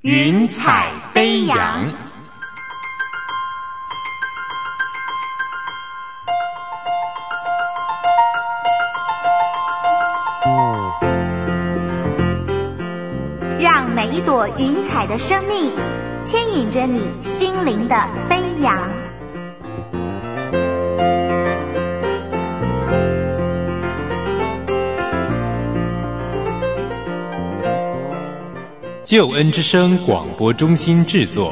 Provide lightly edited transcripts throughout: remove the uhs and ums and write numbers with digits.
云彩飞扬。 让每一朵云彩的生命牵引着你心灵的飞扬。 救恩之声广播中心制作。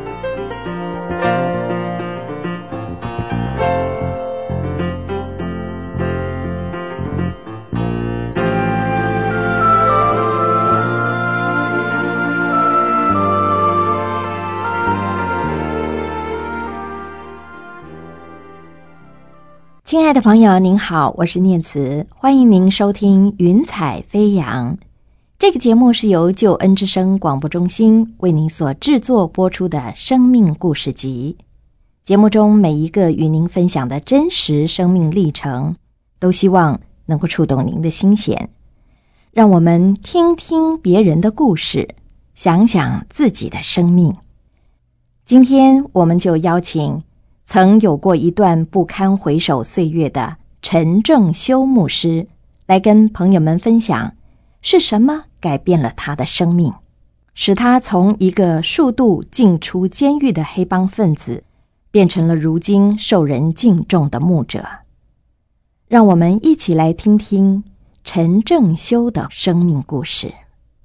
亲爱的朋友您好，我是念慈，欢迎您收听云彩飞扬。这个节目是由救恩之声广播中心为您所制作播出的生命故事集。节目中每一个与您分享的真实生命历程，都希望能够触动您的心弦。让我们听听别人的故事，想想自己的生命。今天我们就邀请曾有过一段不堪回首岁月的陈正修牧师，来跟朋友们分享是什么改变了他的生命，使他从一个数度进出监狱的黑帮分子，变成了如今受人敬重的牧者。让我们一起来听听陈正修的生命故事。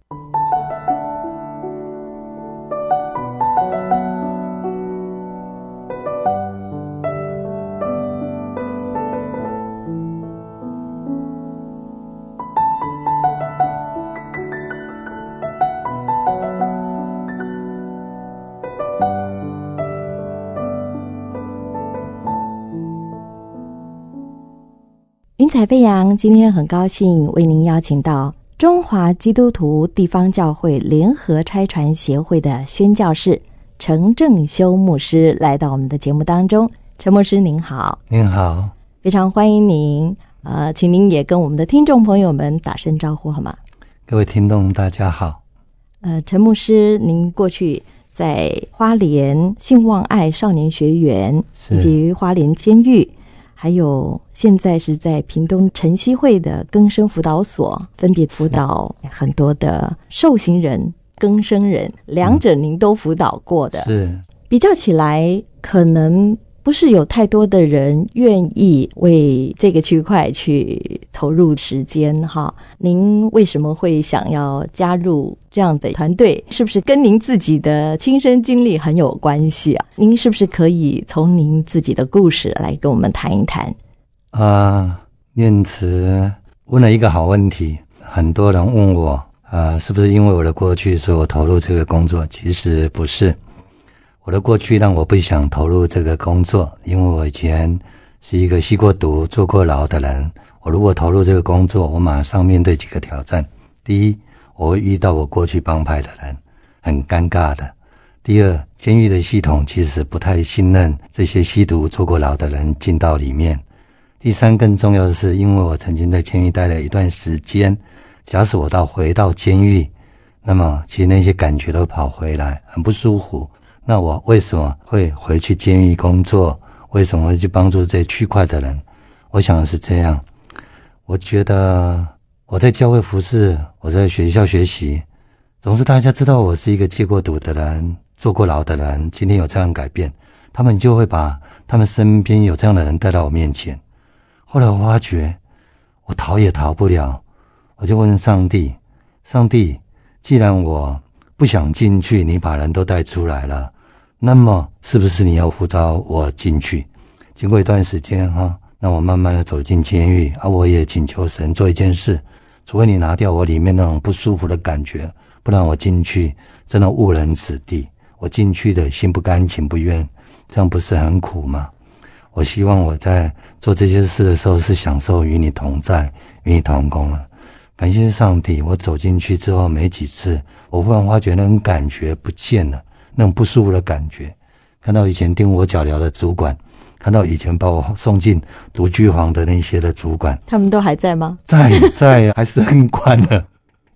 云彩飞扬，今天很高兴为您邀请到中华基督徒地方教会联合差传协会的宣教士陈正修牧师来到我们的节目当中。陈牧师您好。 您好， 非常欢迎您。请您也跟我们的听众朋友们打声招呼好吗？ 各位听众大家好。 陈牧师，您过去在花莲信望爱少年学园以及花莲监狱，还有现在是在屏东晨曦会的更生辅导所，分别辅导很多的受刑人、更生人，两者您都辅导过的。 是比较起来，可能不是有太多的人愿意为这个区块去投入时间哈。您为什么会想要加入这样的团队？是不是跟您自己的亲身经历很有关系啊？您是不是可以从您自己的故事来跟我们谈一谈？ 念慈问了一个好问题。很多人问我是不是因为我的过去所以我投入这个工作？其实不是。我的过去让我不想投入这个工作，因为我以前是一个吸过毒、坐过牢的人。我如果投入这个工作，我马上面对几个挑战。第一，我会遇到我过去帮派的人，很尴尬的。第二，监狱的系统其实不太信任这些吸毒、坐过牢的人进到里面。第三，更重要的是，因为我曾经在监狱待了一段时间，假使我回到监狱，那么其实那些感觉都跑回来，很不舒服。那我为什么会回去监狱工作？为什么会去帮助这些区块的人？我想的是这样。我觉得我在教会服侍，我在学校学习，总是大家知道我是一个戒过毒的人、坐过牢的人，今天有这样改变，他们就会把他们身边有这样的人带到我面前。后来我发觉我逃也逃不了，我就问上帝，上帝，既然我不想进去，你把人都带出来了，那么是不是你要呼召我进去？经过一段时间那我慢慢的走进监狱我也请求神做一件事，除非你拿掉我里面那种不舒服的感觉，不然我进去真的误人子弟。我进去的心不甘情不愿，这样不是很苦吗？我希望我在做这些事的时候是享受与你同在、与你同工了。感谢上帝，我走进去之后没几次，我忽然发觉那种感觉不见了，那种不舒服的感觉。看到以前盯我脚镣的主管，看到以前把我送进独居房的那些的主管， 他们都还在吗？ 在，还是很关了。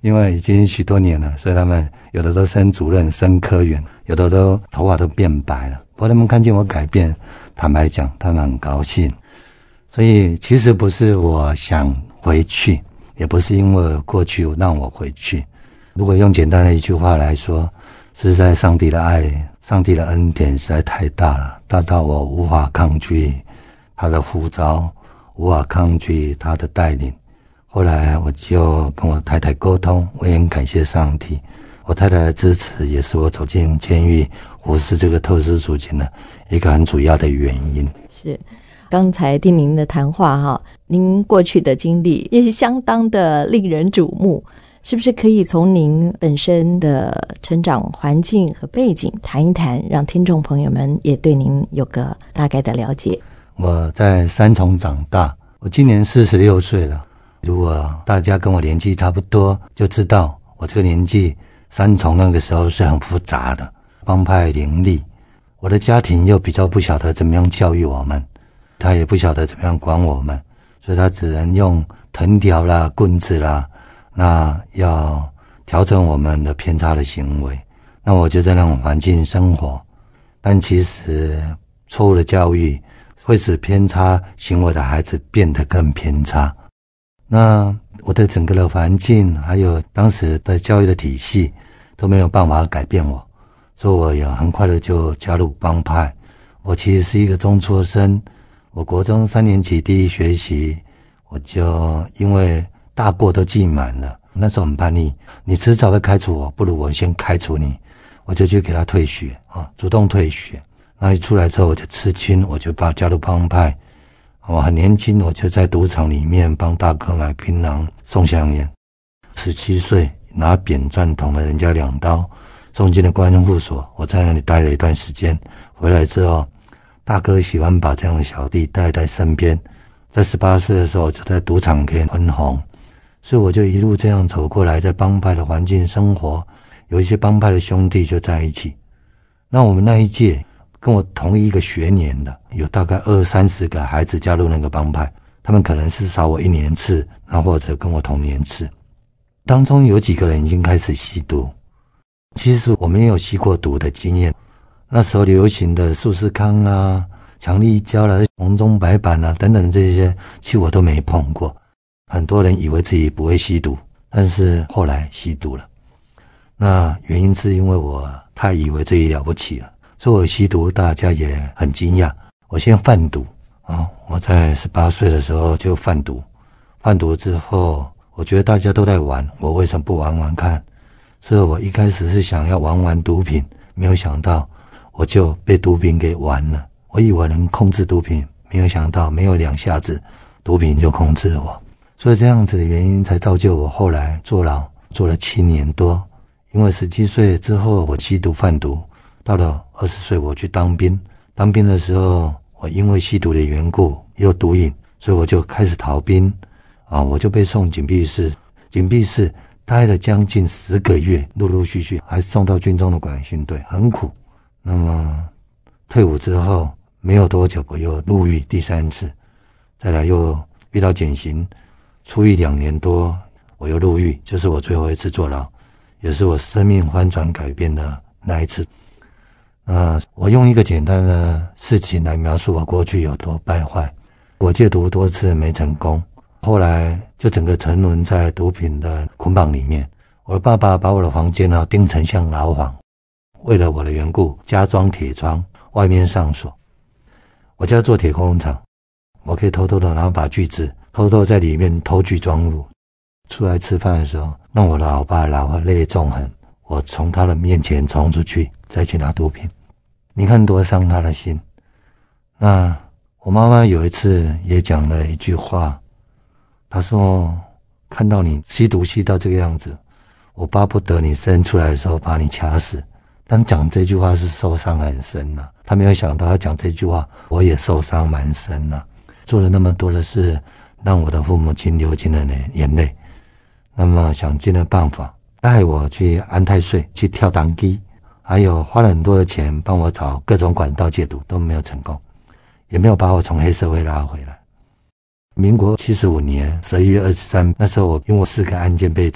因为已经许多年了，所以他们有的都升主任、升科员，有的都头发都变白了。不过他们看见我改变，坦白讲，他们很高兴。所以其实不是我想回去，也不是因为过去让我回去。如果用简单的一句话来说，实在上帝的爱、上帝的恩典实在太大了，大到我无法抗拒他的呼召，无法抗拒他的带领。后来我就跟我太太沟通，我也很感谢上帝，我太太的支持也是我走进监狱服侍这个特殊族群的一个很主要的原因。 是，刚才听您的谈话您过去的经历也相当的令人瞩目，是不是可以从您本身的成长环境和背景谈一谈，让听众朋友们也对您有个大概的了解？ 我在三重长大，我今年46岁了。如果大家跟我年纪差不多，就知道我这个年纪，三重那个时候是很复杂的，帮派林立。我的家庭又比较不晓得怎么样教育我们，他也不晓得怎么样管我们，所以他只能用藤条啦、棍子啦，那要调整我们的偏差的行为。那我就在那种环境生活，但其实错误的教育会使偏差行为的孩子变得更偏差。那我的整个的环境还有当时的教育的体系都没有办法改变我，所以我也很快的就加入帮派。我其实是一个中辍生，我国中3年级第一学期我就因为大过都记满了，那时候很叛逆，你迟早会开除我，不如我先开除你，我就去给他退学主动退学。那一出来之后我就吃青，我就加入帮派。我很年轻，我就在赌场里面帮大哥买槟榔送香烟。17岁拿扁钻捅了人家2刀，送进了关护所。我在那里待了一段时间，回来之后，大哥喜欢把这样的小弟带在身边。在18岁的时候，就在赌场可以分红，所以我就一路这样走过来，在帮派的环境生活，有一些帮派的兄弟就在一起。那我们那一届跟我同一个学年的，有大概20-30个孩子加入那个帮派，他们可能是少我1年次，那或者跟我同年次。当中有几个人已经开始吸毒，其实我没有吸过毒的经验。那时候流行的速适康啊、强力胶啦、红中白板啊等等这些，其实我都没碰过。很多人以为自己不会吸毒，但是后来吸毒了。那原因是因为我太以为自己了不起了，所以我吸毒大家也很惊讶。我先贩毒我在18岁的时候就贩毒，贩毒之后我觉得大家都在玩，我为什么不玩玩看？所以我一开始是想要玩毒品，没有想到我就被毒品给玩了。我以为能控制毒品，没有想到没有2下子毒品就控制我。所以这样子的原因才造就我后来坐牢，坐了7年多。因为17岁之后我吸毒贩毒，到了20岁我去当兵。当兵的时候我因为吸毒的缘故又毒瘾，所以我就开始逃兵我就被送警闭室。警闭室待了将近10个月，陆陆续续还送到军中的管训队，很苦。那么退伍之后没有多久我又入狱第3次，再来又遇到减刑，出狱2年多我又入狱，就是我最后一次坐牢，也是我生命翻转改变的那一次。我用一个简单的事情来描述我过去有多败坏。我戒毒多次没成功，后来就整个沉沦在毒品的捆绑里面。我的爸爸把我的房间钉成像牢房，为了我的缘故加装铁窗，外面上锁。我家做铁工厂，我可以偷偷的拿把锯子，偷偷在里面偷锯装物。出来吃饭的时候，让我的老爸老泪纵横，我从他的面前冲出去，再去拿毒品。你看多伤他的心。那我妈妈有一次也讲了一句话，她说看到你吸毒吸到这个样子，我巴不得你生出来的时候把你掐死。但讲这句话是受伤很深她没有想到她讲这句话我也受伤蛮深做了那么多的事，让我的父母亲流尽了眼泪。那么想尽了办法带我去安太岁，去跳档机，还有花了很多的钱帮我找各种管道戒毒，都没有成功，也没有把我从黑社会拉回来。民国75年11月23，那时候我因为4个案件被抓，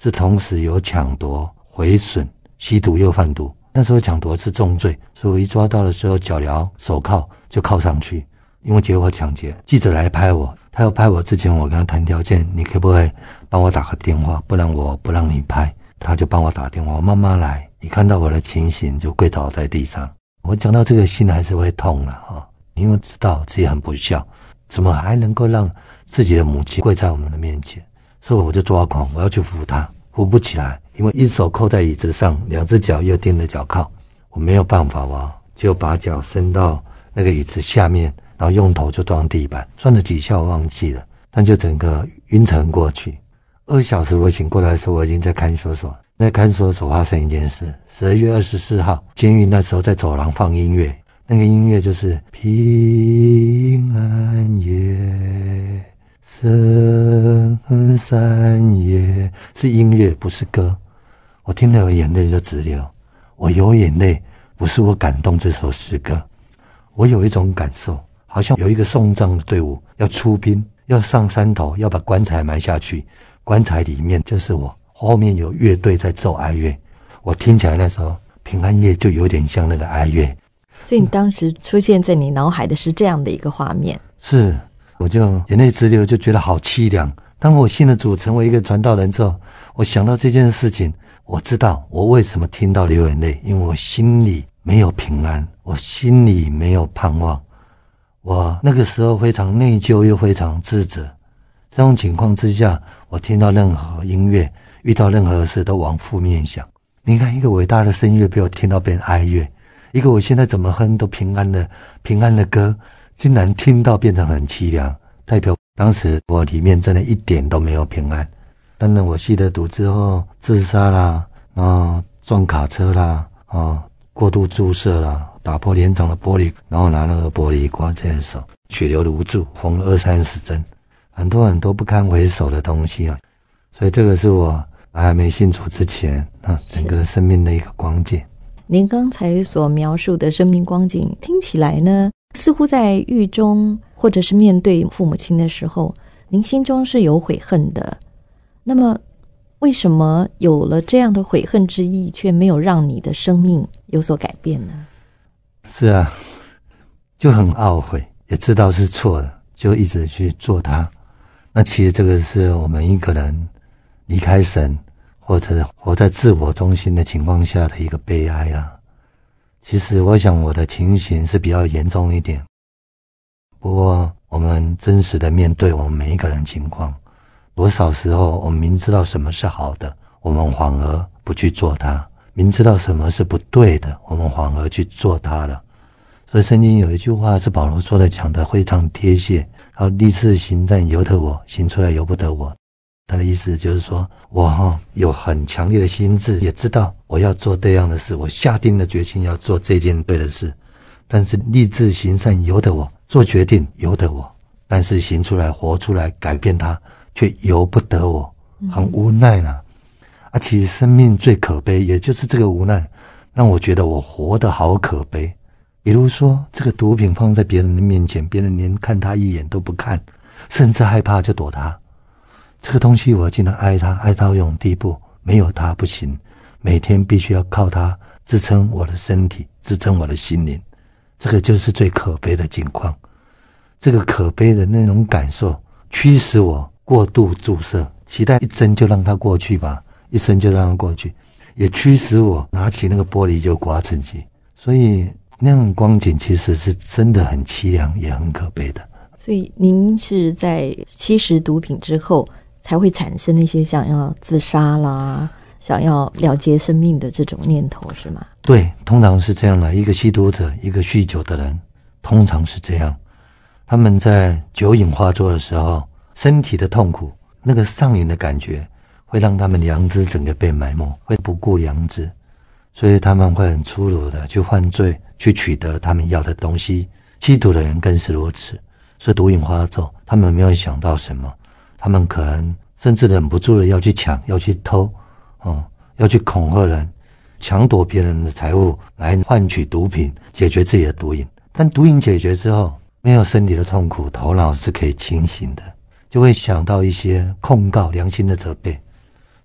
是同时有抢夺、毁损、吸毒又贩毒。那时候抢夺是重罪，所以我一抓到的时候，脚镣手铐就铐上去，因为结伙抢劫。记者来拍我，他要拍我之前，我跟他谈条件，你可不可以帮我打个电话，不然我不让你拍。他就帮我打电话，我妈妈来，一看到我的情形就跪倒在地上。我讲到这个心还是会痛了因为知道自己很不孝，怎么还能够让自己的母亲跪在我们的面前？所以我就抓狂，我要去扶她，扶不起来，因为一手扣在椅子上，两只脚又钉着脚铐，我没有办法就把脚伸到那个椅子下面，然后用头就撞地板，撞了几下我忘记了，但就整个晕沉过去。2小时我醒过来的时候，我已经在看守所。在看守所发生一件事，12月24号，监狱那时候在走廊放音乐，那个音乐就是平安夜，圣山夜，是音乐不是歌。我听了眼泪就直流，我有眼泪不是我感动这首诗歌，我有一种感受，好像有一个送葬的队伍要出兵，要上山头，要把棺材埋下去，棺材里面就是我，后面有乐队在奏哀乐，我听起来那时候平安夜就有点像那个哀乐。 所以你当时出现在你脑海的是这样的一个画面。 是，我就眼泪直流，就觉得好凄凉。当我信了主，成为一个传道人之后，我想到这件事情，我知道我为什么听到流眼泪，因为我心里没有平安，我心里没有盼望，我那个时候非常内疚又非常自责。这种情况之下，我听到任何音乐，遇到任何事都往负面想。你看，一个伟大的声乐被我听到变哀乐，一个我现在怎么哼都平安的歌，竟然听到变成很凄凉，代表当时我里面真的一点都没有平安。当然我吸了毒之后自杀啦，然后撞卡车啦，过度注射啦，打破连长的玻璃，然后拿那个玻璃刮在手，血流如注，缝了20-30针，很多不堪回首的东西所以这个是我还没信主之前整个生命的一个光景。 您刚才所描述的生命光景听起来呢，似乎在狱中或者是面对父母亲的时候，您心中是有悔恨的。那么为什么有了这样的悔恨之意，却没有让你的生命有所改变呢？ 是啊，就很懊悔，也知道是错的，就一直去做它。那其实这个是我们一个人离开神或者活在自我中心的情况下的一个悲哀啦。其实我想我的情形是比较严重一点，不过我们真实的面对我们每一个人情况，多少时候我们明知道什么是好的，我们反而不去做它，明知道什么是不对的，我们反而去做它了。所以圣经有一句话是保罗说的，讲得非常贴切，他说立志行善由得我，行出来由不得我。他的意思就是说，我有很强烈的心智，也知道我要做这样的事，我下定了决心要做这件对的事，但是立志行善由得我，做决定由得我，但是行出来活出来改变它却由不得我，很无奈啦。其实生命最可悲也就是这个无奈，让我觉得我活得好可悲。比如说这个毒品放在别人的面前，别人连看他一眼都不看，甚至害怕就躲他。这个东西我竟然爱它，爱到这种地步，没有它不行，每天必须要靠它支撑我的身体，支撑我的心灵。这个就是最可悲的境况。这个可悲的那种感受驱使我过度注射，期待一针就让它过去吧，一针就让它过去，也驱使我拿起那个玻璃就刮自己。所以那种光景其实是真的很凄凉，也很可悲的。 所以您是在吸食毒品之后才会产生那些想要自杀啦，想要了结生命的这种念头，是吗？ 对，通常是这样的。一个吸毒者，一个酗酒的人，通常是这样。他们在酒瘾发作的时候，身体的痛苦，那个上瘾的感觉，会让他们良知整个被埋没，会不顾良知，所以他们会很粗鲁的去犯罪，去取得他们要的东西。吸毒的人更是如此。所以毒瘾发作，他们没有想到什么，他们可能甚至忍不住的要去抢，要去偷，要去恐吓人，抢夺别人的财物来换取毒品，解决自己的毒瘾。但毒瘾解决之后，没有身体的痛苦，头脑是可以清醒的，就会想到一些控告良心的责备。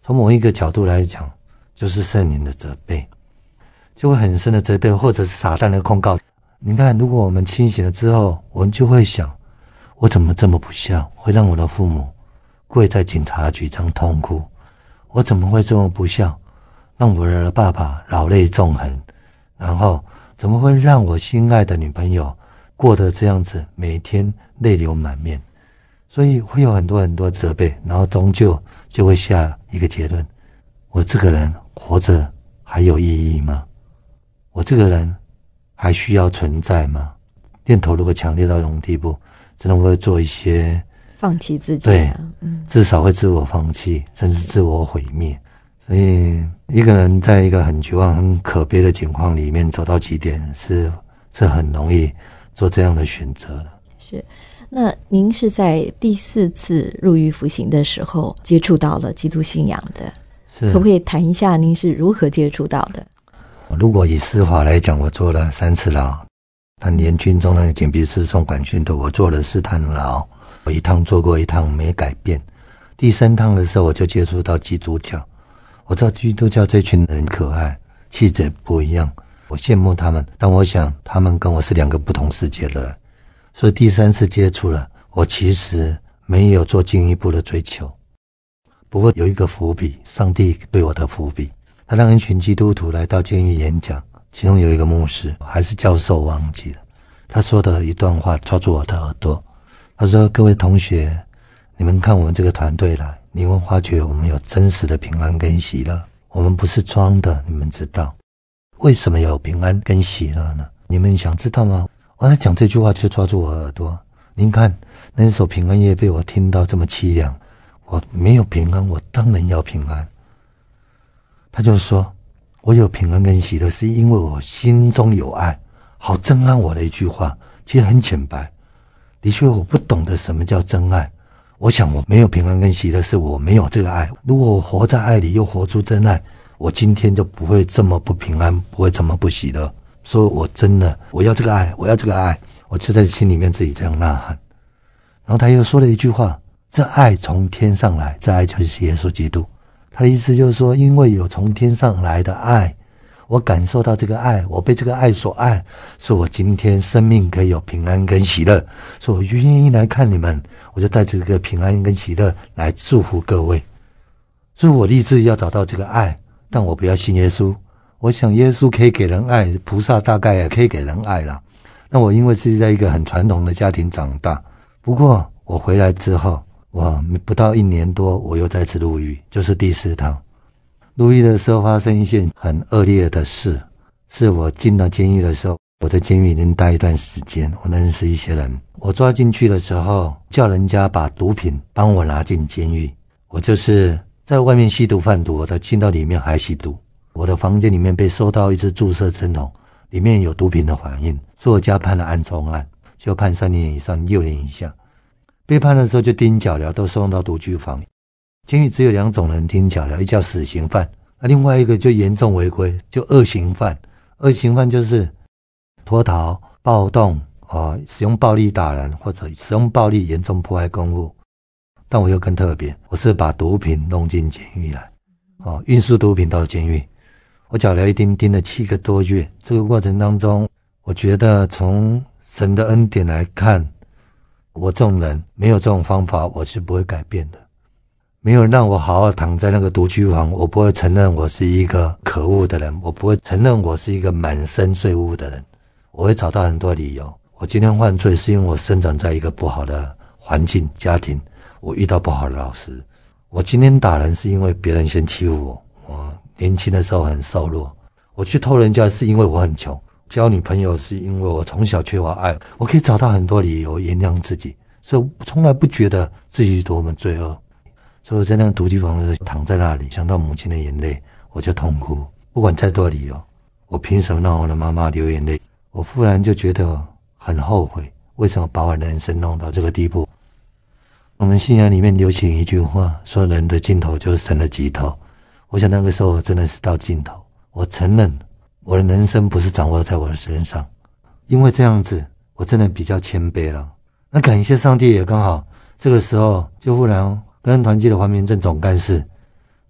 从某一个角度来讲，就是圣灵的责备，就会很深的责备，或者是撒旦的控告。你看，如果我们清醒了之后，我们就会想，我怎么这么不孝，会让我的父母跪在警察局上痛哭？我怎么会这么不孝，让我的爸爸老泪纵横？然后怎么会让我心爱的女朋友过得这样子，每天泪流满面？所以会有很多很多责备，然后终究就会下一个结论：我这个人活着还有意义吗？我这个人还需要存在吗？念头如果强烈到这种地步，真的会做一些放弃自己， 对，至少会自我放弃，甚至自我毁灭。所以一个人在一个很绝望、很可悲的情况里面走到极点，是很容易做这样的选择的。 是。那您是在第4次入狱服刑的时候接触到了基督信仰的， 是可不可以谈一下您是如何接触到的？ 如果以司法来讲，我坐了3次牢，但连军中那个紧逼诉讼管训的，我坐了4趟牢，我一趟做过，一趟没改变。第3趟的时候，我就接触到基督教。我知道基督教这群人可爱，气质不一样，我羡慕他们，但我想他们跟我是2个不同世界的人。所以第3次接触了，我其实没有做进一步的追求。不过有一个伏笔，上帝对我的伏笔，他让一群基督徒来到监狱演讲，其中有一个牧师还是教授忘记了，他说的一段话抓住我的耳朵。他说，各位同学，你们看我们这个团队来，你会发觉我们有真实的平安跟喜乐，我们不是装的。你们知道为什么有平安跟喜乐呢？你们想知道吗？我在讲这句话就抓住我耳朵。您看那首平安夜被我听到这么凄凉，我没有平安，我当然要平安。他就说，我有平安跟喜乐是因为我心中有爱，好震撼我的一句话，其实很浅白。的确我不懂得什么叫真爱，我想我没有平安跟喜乐是我没有这个爱。如果我活在爱里又活出真爱，我今天就不会这么不平安，不会这么不喜乐。所以我真的我要这个爱，我要这个爱，我就在心里面自己这样呐喊。然后他又说了一句话，这爱从天上来，这爱就是耶稣基督。他的意思就是说，因为有从天上来的爱，我感受到这个爱，我被这个爱所爱，所以我今天生命可以有平安跟喜乐，所以我愿意来看你们，我就带这个平安跟喜乐来祝福各位。所以我立志要找到这个爱，但我不要信耶稣。我想耶稣可以给人爱，菩萨大概也可以给人爱啦。那我因为是在一个很传统的家庭长大，不过我回来之后，我不到1年多，我又再次入狱，就是第4趟。入狱的时候发生一件很恶劣的事，是我进到监狱的时候，我在监狱已经待一段时间，我认识一些人。我抓进去的时候，叫人家把毒品帮我拿进监狱，我就是在外面吸毒贩毒，我进到里面还吸毒。我的房间里面被收到一支注射针筒，里面有毒品的反应，所以我加判了暗中案，就判3年以上6年以下。被判的时候就盯脚镣，都送到毒拘房。监狱只有2种人盯脚镣，一叫死刑犯，另外一个就严重违规，就恶刑犯。恶刑犯就是脱逃、暴动、使用暴力打人，或者使用暴力严重破坏公物。但我又更特别，我是把毒品弄进监狱来，运输毒品到监狱。我脚镣一盯了7个多月，这个过程当中，我觉得从神的恩典来看，我这种人没有这种方法，我是不会改变的。没有让我好好躺在那个毒拘房，我不会承认我是一个可恶的人，我不会承认我是一个满身罪污的人，我会找到很多理由。我今天犯罪是因为我生长在一个不好的环境家庭，我遇到不好的老师。我今天打人是因为别人先欺负我，我年轻的时候很瘦弱。我去偷人家是因为我很穷，交女朋友是因为我从小缺乏爱。我可以找到很多理由原谅自己，所以我从来不觉得自己多么罪恶。所以我在那个毒气房的时候躺在那里，想到母亲的眼泪，我就痛哭。不管再多理由，我凭什么让我的妈妈流眼泪？我忽然就觉得很后悔，为什么把我的人生弄到这个地步？我们信仰里面流行一句话，说人的尽头就是神的极头。我想那个时候我真的是到尽头，我承认我的人生不是掌握在我的身上，因为这样子我真的比较谦卑了。那感谢上帝，也刚好这个时候就忽然跟团契的黄明正总干事，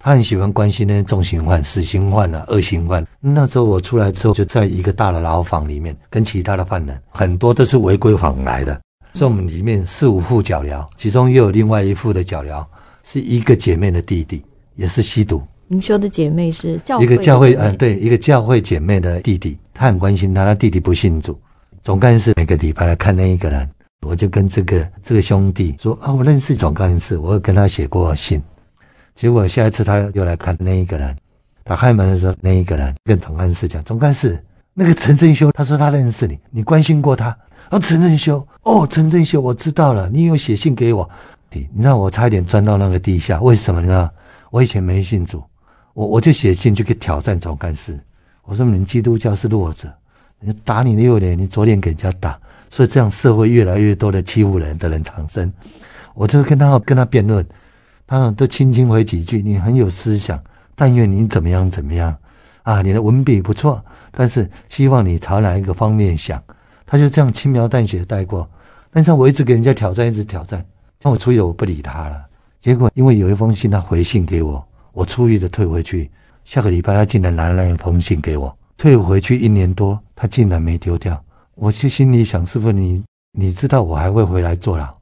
他很喜欢关心那些重刑犯、死刑犯啊、恶刑犯。那时候我出来之后，就在一个大的牢房里面，跟其他的犯人很多都是违规访来的，所以我们里面4、5户脚镣，其中又有另外一户的脚镣是一个姐妹的弟弟，也是吸毒。 您说的姐妹是教会一个教会对，一个教会姐妹的弟弟，他很关心他，他弟弟不信主。总干事每个礼拜来看那一个人，我就跟这个兄弟说啊，我认识总干事，我有跟他写过信。结果下一次他又来看那一个人，打开门的时候，那一个人跟总干事讲，总干事，那个陈正修，他说他认识你，你关心过他。陈正修，陈正修，我知道了，你有写信给我。你知道我差一点钻到那个地下，为什么呢？我以前没信主，我就写信去给挑战总干事，我说你们基督教是弱者，你打你的右脸，你左脸给人家打，所以这样社会越来越多的欺负人的人产生。我就跟他辩论，他都轻轻回几句，你很有思想，但愿你怎么样怎么样啊，你的文笔不错，但是希望你朝哪一个方面想。他就这样轻描淡写带过，但是我一直给人家挑战，一直挑战，像我出狱我不理他了。结果因为有一封信他回信给我，我出狱的退回去，下个礼拜他竟然拿了那封信给我，退回去1年多，他竟然没丢掉。我就心里想，师父你知道我还会回来坐牢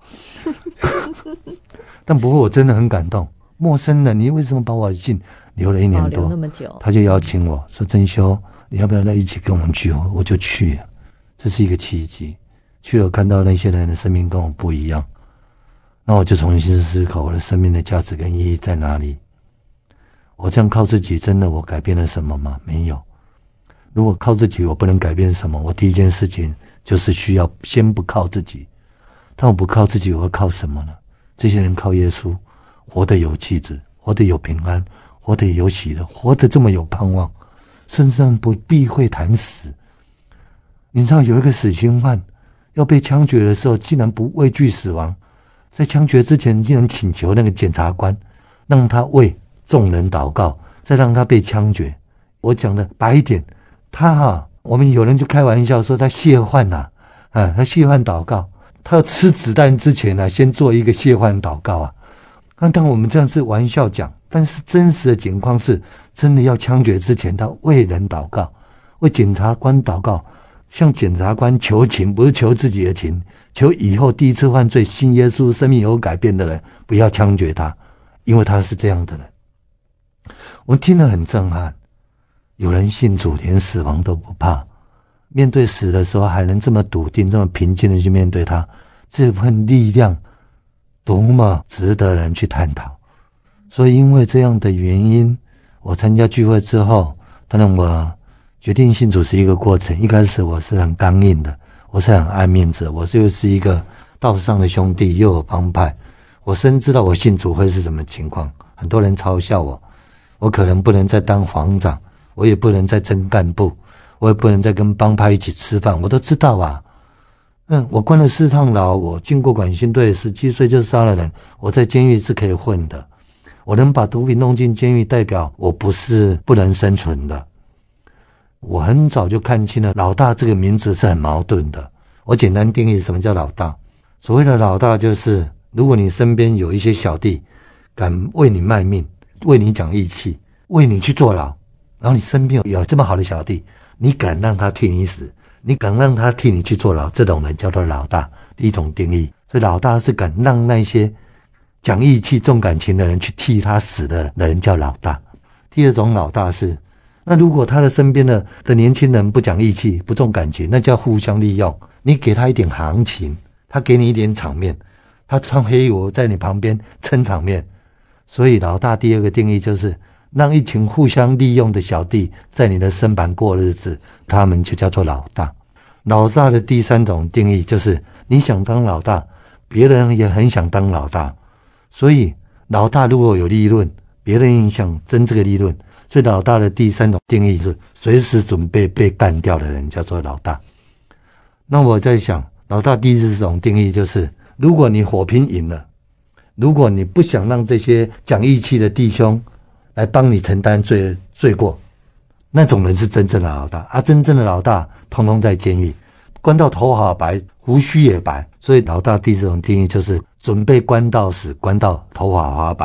但不过我真的很感动，陌生人你为什么把我的信留了1年多， 那么久， 他就邀请我说，真修你要不要再一起跟我们去？我就去了，这是一个契机。去了看到那些人的生命跟我不一样，那我就重新思考我的生命的价值跟意义在哪里。我这样靠自己，真的我改变了什么吗？没有。如果靠自己我不能改变什么，我第一件事情就是需要先不靠自己。但我不靠自己，我会靠什么呢？这些人靠耶稣，活得有气质，活得有平安，活得有喜乐，活得这么有盼望，甚至不避讳谈死。你知道有一个死刑犯要被枪决的时候，竟然不畏惧死亡，在枪决之前竟然请求那个检察官让他为众人祷告，再让他被枪决。我讲的白一点，我们有人就开玩笑说他谢幻他谢幻祷告，他要吃子弹之前先做一个谢幻祷告那当我们这样是玩笑讲，但是真实的情况是，真的要枪决之前，他为人祷告，为检察官祷告，向检察官求情，不是求自己的情，求以后第一次犯罪信耶稣生命有改变的人不要枪决他，因为他是这样的人。我听了很震撼，有人信主连死亡都不怕，面对死的时候还能这么笃定这么平静的去面对他，这份力量多么值得人去探讨。所以因为这样的原因，我参加聚会之后，当然我决定信主是一个过程，一开始我是很刚硬的，我是很爱面子，我就是一个道上的兄弟，又有帮派，我深知道我信主会是什么情况，很多人嘲笑我可能不能再当房长，我也不能再争干部，我也不能再跟帮派一起吃饭，我都知道我关了4趟牢，我进过管训队，17岁就杀了人，我在监狱是可以混的，我能把毒品弄进监狱，代表我不是不能生存的。我很早就看清了老大这个名字是很矛盾的。我简单定义什么叫老大。所谓的老大就是，如果你身边有一些小弟敢为你卖命，为你讲义气，为你去坐牢，然后你身边有这么好的小弟，你敢让他替你死，你敢让他替你去坐牢，这种人叫做老大，第一种定义。所以老大是敢让那些讲义气重感情的人去替他死的人叫老大。第二种老大是，那如果他的身边的年轻人不讲义气不重感情，那叫互相利用，你给他一点行情，他给你一点场面，他穿黑衣服在你旁边撑场面。所以老大第二个定义就是让一群互相利用的小弟在你的身旁过日子，他们就叫做老大。老大的第三种定义就是你想当老大，别人也很想当老大，所以老大如果有利润，别人也想争这个利润，所以老大的第三种定义是随时准备被干掉的人叫做老大。那我在想，老大第四种定义就是，如果你火拼赢了，如果你不想让这些讲义气的弟兄来帮你承担罪过，那种人是真正的老大真正的老大通通在监狱，关到头发白，胡须也白。所以老大第四种定义就是准备关到死，关到头发花白。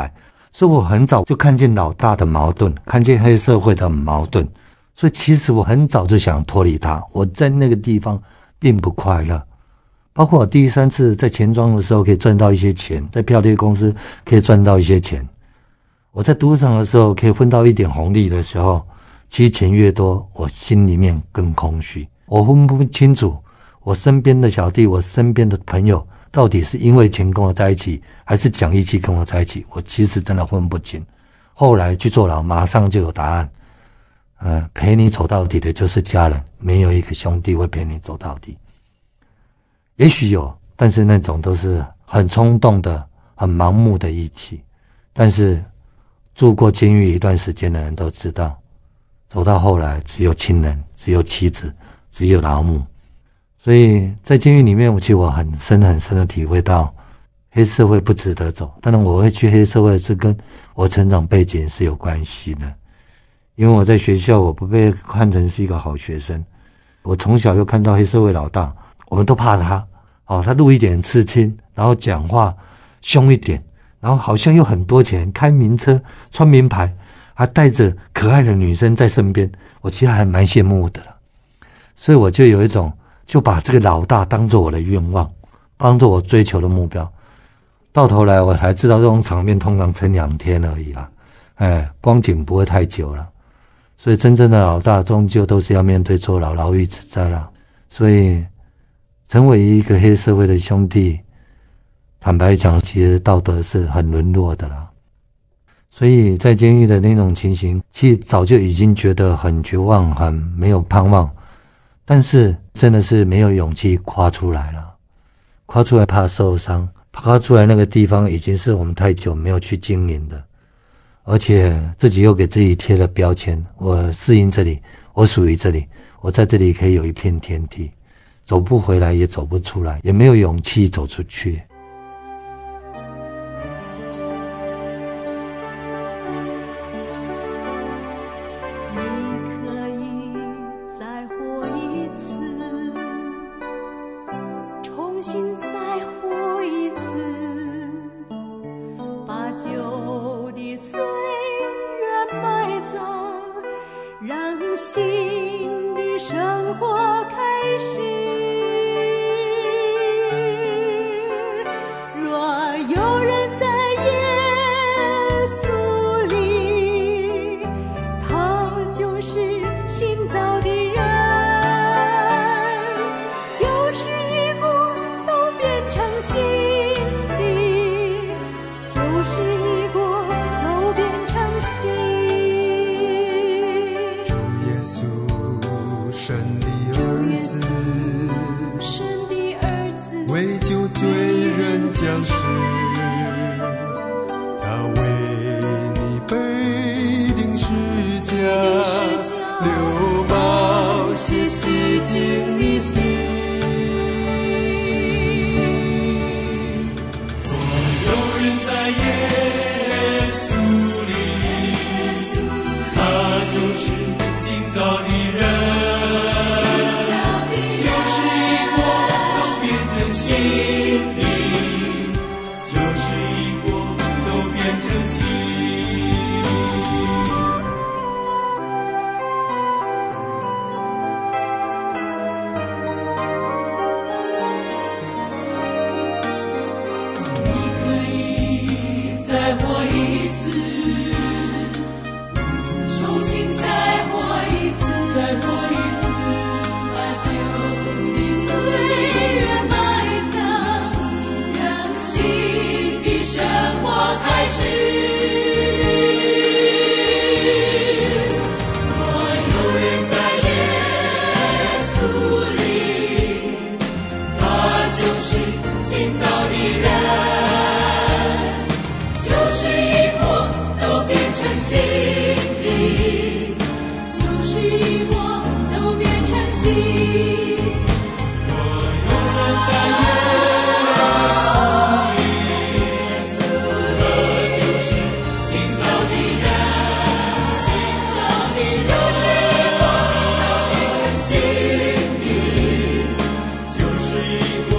所以我很早就看见老大的矛盾，看见黑社会的矛盾，所以其实我很早就想脱离他。我在那个地方并不快乐，包括我第3次在钱庄的时候可以赚到一些钱，在票店公司可以赚到一些钱，我在赌场的时候可以分到一点红利的时候，其实钱越多，我心里面更空虚。我分不清楚我身边的小弟，我身边的朋友到底是因为钱跟我在一起，还是讲义气跟我在一起，我其实真的分不清。后来去坐牢，马上就有答案。陪你走到底的就是家人，没有一个兄弟会陪你走到底。也许有，但是那种都是很冲动的、很盲目的义气。但是住过监狱一段时间的人都知道，走到后来只有亲人，只有妻子，只有老母。所以在监狱里面，其实我很深的体会到黑社会不值得走。当然我会去黑社会是跟我成长背景是有关系的，因为我在学校我不被看成是一个好学生，我从小又看到黑社会老大，我们都怕他，他露一点刺青，然后讲话凶一点，然后好像有很多钱，开名车，穿名牌，还带着可爱的女生在身边，我其实还蛮羡慕的了。所以我就有一种就把这个老大当作我的愿望，当作我追求的目标。到头来我才知道这种场面通常撑2天而已啦，光景不会太久了。所以真正的老大终究都是要面对坐牢，牢狱之灾啦。所以成为一个黑社会的兄弟，坦白讲其实道德是很沦落的啦。所以在监狱的那种情形，其实早就已经觉得很绝望，很没有盼望，但是真的是没有勇气跨出来了。跨出来怕受伤，跨出来那个地方已经是我们太久没有去经营的，而且自己又给自己贴了标签，我适应这里，我属于这里，我在这里可以有一片天地，走不回来也走不出来，也没有勇气走出去。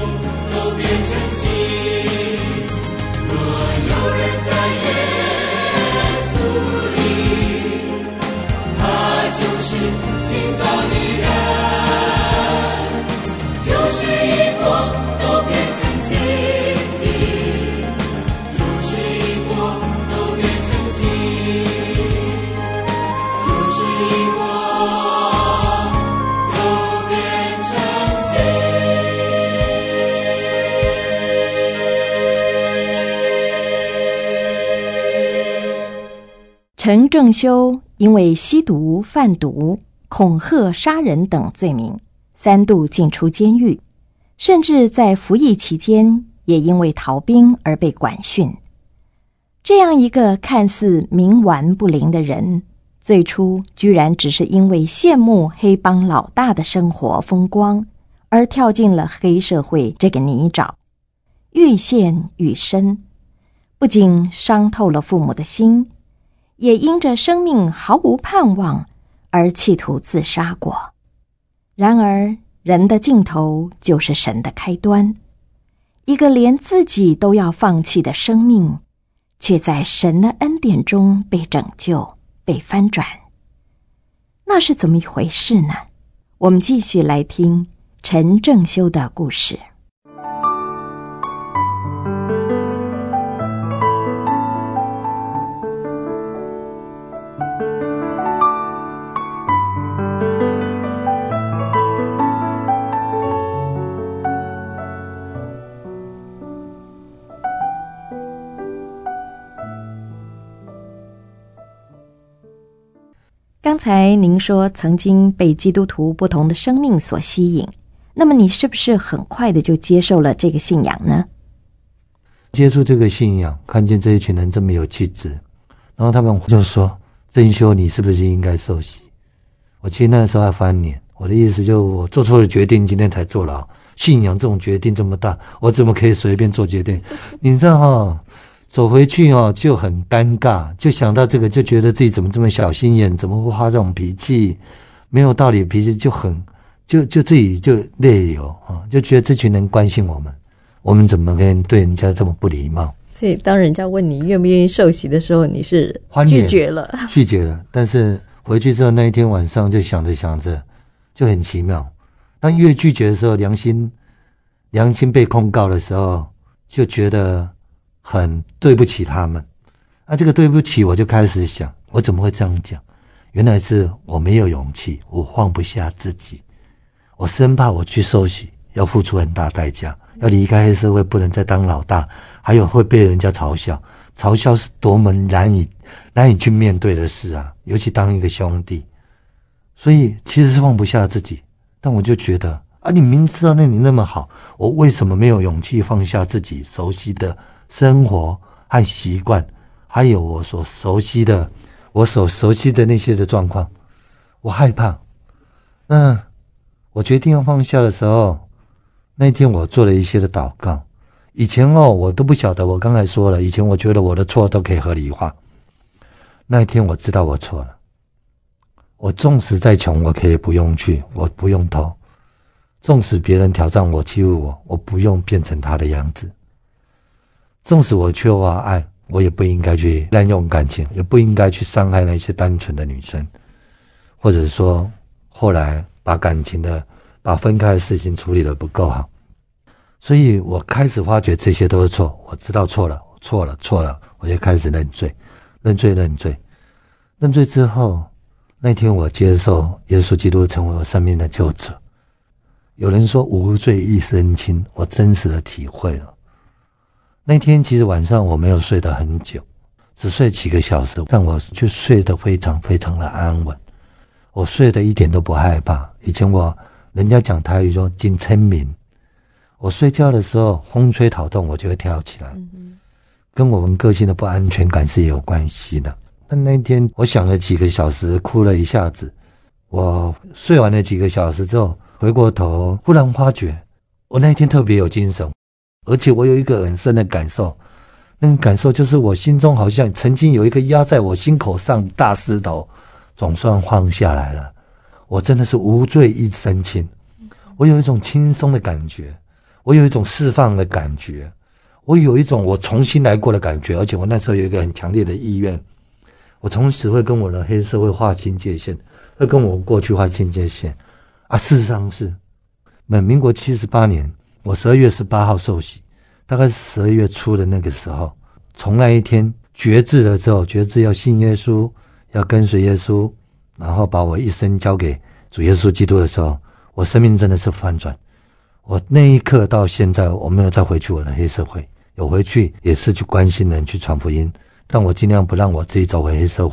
若有人在耶陈正修因为吸毒、贩毒、恐吓、杀人等罪名3度进出监狱，甚至在服役期间也因为逃兵而被管训。这样一个看似冥顽不灵的人，最初居然只是因为羡慕黑帮老大的生活风光，而跳进了黑社会这个泥沼，愈陷愈深，不仅伤透了父母的心，也因着生命毫无盼望而企图自杀过。然而，人的尽头就是神的开端。一个连自己都要放弃的生命，却在神的恩典中被拯救、被翻转。那是怎么一回事呢？我们继续来听陈正修的故事。刚才您说曾经被基督徒不同的生命所吸引，那么你是不是很快的就接受了这个信仰呢？ 接触这个信仰，看见这一群人这么有气质，然后他们就说：正修，你是不是应该受洗？我其实那时候还翻脸，我的意思就我做错了决定，今天才坐牢。信仰这种决定这么大，我怎么可以随便做决定？你知道走回去就很尴尬，就想到这个就觉得自己怎么这么小心眼，怎么会发这种脾气，没有道理的脾气，就自己就泪流就觉得这群人关心我们怎么可以对人家这么不礼貌？ 所以当人家问你愿不愿意受洗的时候，你是拒绝了。 拒绝了。但是回去之后那一天晚上就想着就很奇妙，当越拒绝的时候，良心被控告的时候，就觉得很对不起他们。这个对不起，我就开始想，我怎么会这样讲？原来是我没有勇气，我放不下自己，我生怕我去受洗要付出很大代价，要离开黑社会，不能再当老大，还有会被人家嘲笑是多么难以去面对的事啊，尤其当一个兄弟。所以其实是放不下自己，但我就觉得你明知道那你那么好，我为什么没有勇气放下自己熟悉的生活和习惯，还有我所熟悉的那些的状况？我害怕。那我决定要放下的时候，那天我做了一些的祷告。以前我都不晓得，我刚才说了，以前我觉得我的错都可以合理化。那一天我知道我错了，我纵使再穷，我可以不用去，我不用偷，纵使别人挑战我欺负我，我不用变成他的样子，纵使我缺乏爱，我也不应该去滥用感情，也不应该去伤害那些单纯的女生，或者说后来把分开的事情处理得不够好。所以我开始发觉这些都是错，我知道错了，我就开始认罪。认罪之后，那天我接受耶稣基督成为我生命的救主。有人说无罪一身轻，我真实的体会了。那天其实晚上我没有睡得很久，只睡几个小时，但我却睡得非常非常的安稳，我睡得一点都不害怕。以前人家讲台语说真聪明，我睡觉的时候风吹草动我就会跳起来，跟我们个性的不安全感是有关系的。但那天我想了几个小时，哭了一下子。我睡完了几个小时之后，回过头忽然发觉我那天特别有精神，而且我有一个很深的感受，那个感受就是我心中好像曾经有一个压在我心口上的大石头总算放下来了。我真的是无罪一身轻，我有一种轻松的感觉，我有一种释放的感觉，我有一种我重新来过的感觉。而且我那时候有一个很强烈的意愿，我从此会跟我的黑社会划清界限，会跟我过去划清界限事实上是民国78年我12月18号受洗，大概是12月初的那个时候，从那一天决志了之后，决志要信耶稣，要跟随耶稣，然后把我一生交给主耶稣基督的时候，我生命真的是翻转。我那一刻到现在我没有再回去我的黑社会，有回去也是去关心人，去传福音，但我尽量不让我自己走回黑社会，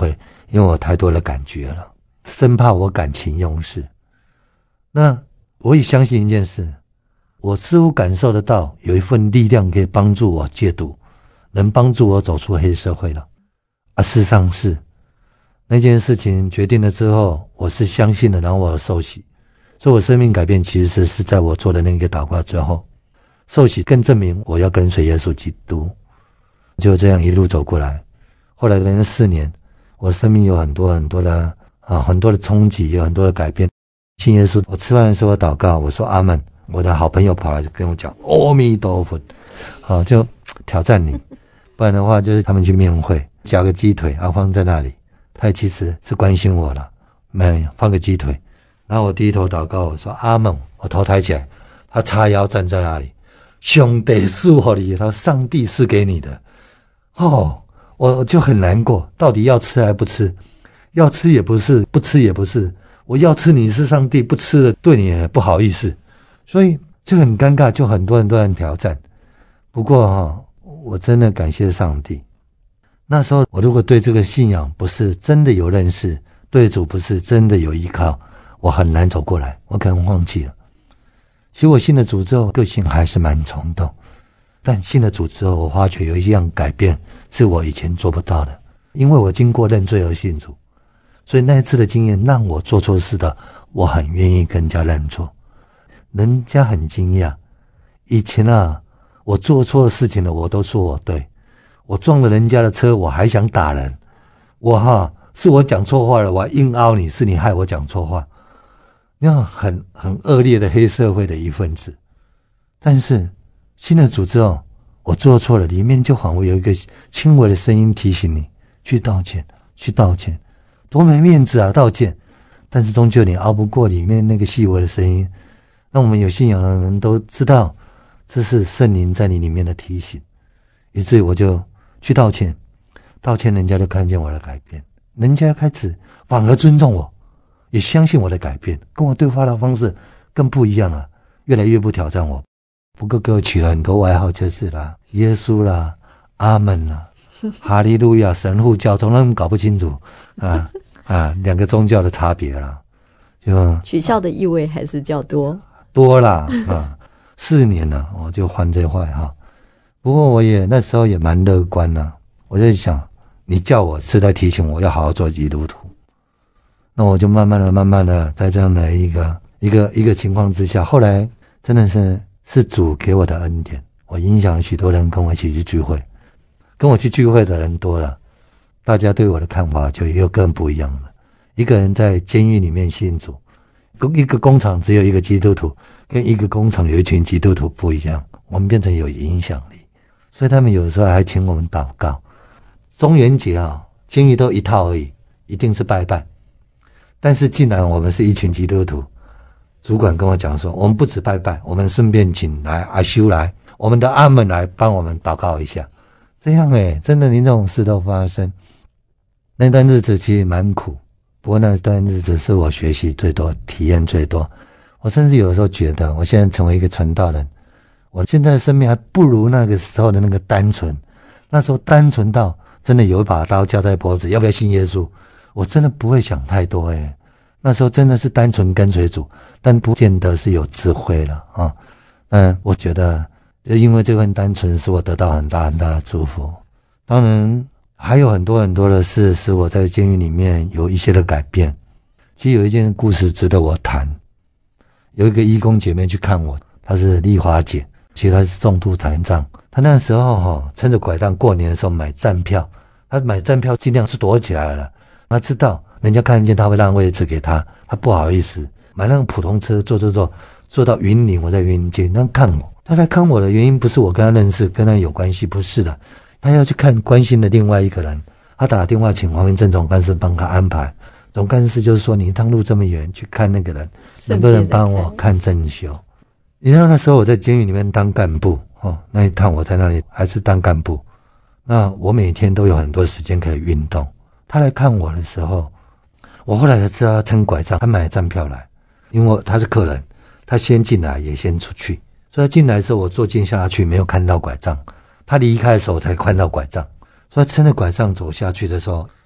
因为我太多的感觉了，生怕我感情用事。那我也相信一件事，我似乎感受得到有一份力量可以帮助我戒毒，能帮助我走出黑社会了。事实上是那件事情决定了之后，我是相信的，然后我受洗，所以我生命改变其实是在我做的那个祷告之后，受洗更证明我要跟随耶稣基督，就这样一路走过来。后来的那4年，我生命有很多的冲击，有很多的改变。信耶稣，我吃饭的时候我祷告，我说阿们，我的好朋友跑来就跟我讲阿弥陀佛，就挑战你，不然的话就是他们去面会，夹个鸡腿放在那里，他其实是关心我了，没有放个鸡腿，然后我低头祷告，我说阿们，我头抬起来，他叉腰站在那里，兄弟赐给你，他说上帝是给你的，我就很难过，到底要吃还不吃？要吃也不是，不吃也不是。我要吃你是上帝，不吃了对你也不好意思，所以就很尴尬，就很多人都很挑战。不过我真的感谢上帝。那时候我如果对这个信仰不是真的有认识，对主不是真的有依靠，我很难走过来，我可能放弃了。其实我信了主之后，个性还是蛮冲动，但信了主之后，我发觉有一样改变是我以前做不到的，因为我经过认罪而信主。所以那一次的经验让我做错事的，我很愿意跟人家认错。人家很惊讶，以前我做错事情了，我都说我对。我撞了人家的车，我还想打人。是我讲错话了，我硬凹你，是你害我讲错话。那样很恶劣的黑社会的一份子。但是信了主之后，我做错了，里面就仿佛有一个轻微的声音提醒你去道歉，去道歉。多没面子啊，道歉，但是终究你熬不过里面那个细微的声音。那我们有信仰的人都知道，这是圣灵在你里面的提醒，以至于我就去道歉，人家就看见我的改变，人家开始反而尊重我，也相信我的改变，跟我对话的方式更不一样了，越来越不挑战我。不过给我取了很多外号，就是耶稣啦，阿门啦，哈利路亚，神父教宗，他们搞不清楚两个宗教的差别啦，就取笑的意味还是较多啦4年了，我就还这坏不过我也那时候也蛮乐观啦，我就想你叫我是在提醒我要好好做基督徒，那我就慢慢的在这样的一个情况之下，后来真的是主给我的恩典，我影响了许多人跟我一起去聚会，跟我去聚会的人多了，大家对我的看法就又更不一样了。一个人在监狱里面信主，一个工厂只有一个基督徒，跟一个工厂有一群基督徒不一样，我们变成有影响力，所以他们有时候还请我们祷告。中元节监狱都一套而已，一定是拜拜，但是既然我们是一群基督徒，主管跟我讲说，我们不止拜拜，我们顺便请来阿修来，我们的阿们来帮我们祷告一下，这样真的连这种事都发生。那段日子其实蛮苦，不过那段日子是我学习最多，体验最多。我甚至有时候觉得我现在成为一个传道人，我现在的生命还不如那个时候的那个单纯。那时候单纯到真的有一把刀架在脖子，要不要信耶稣，我真的不会想太多那时候真的是单纯跟随主，但不见得是有智慧了我觉得因为这份单纯使我得到很大很大的祝福。当然还有很多的事使我在监狱里面有一些的改变。其实有一件故事值得我谈，有一个义工姐妹去看我，她是丽华姐，其实她是重度残障，她那时候撑着拐杖过年的时候买站票，她买站票尽量是躲起来了，她知道人家看见她会让位置给她，她不好意思买那个普通车坐到云林，我在云林街，她看我，她来看我的原因不是我跟她认识跟她有关系，不是的，她要去看关心的另外一个人，她打电话请黄明正总干事帮她安排。总干事就是说，你一趟路这么远去看那个人，能不能帮我看正修？你知道那时候我在监狱里面当干部那一趟我在那里还是当干部，那我每天都有很多时间可以运动。他来看我的时候，我后来才知道他撑拐杖，他买站票来，因为他是客人，他先进来也先出去，所以他进来的时候我坐进下去没有看到拐杖，他离开的时候才看到拐杖，所以他撑着拐杖走下去的时候，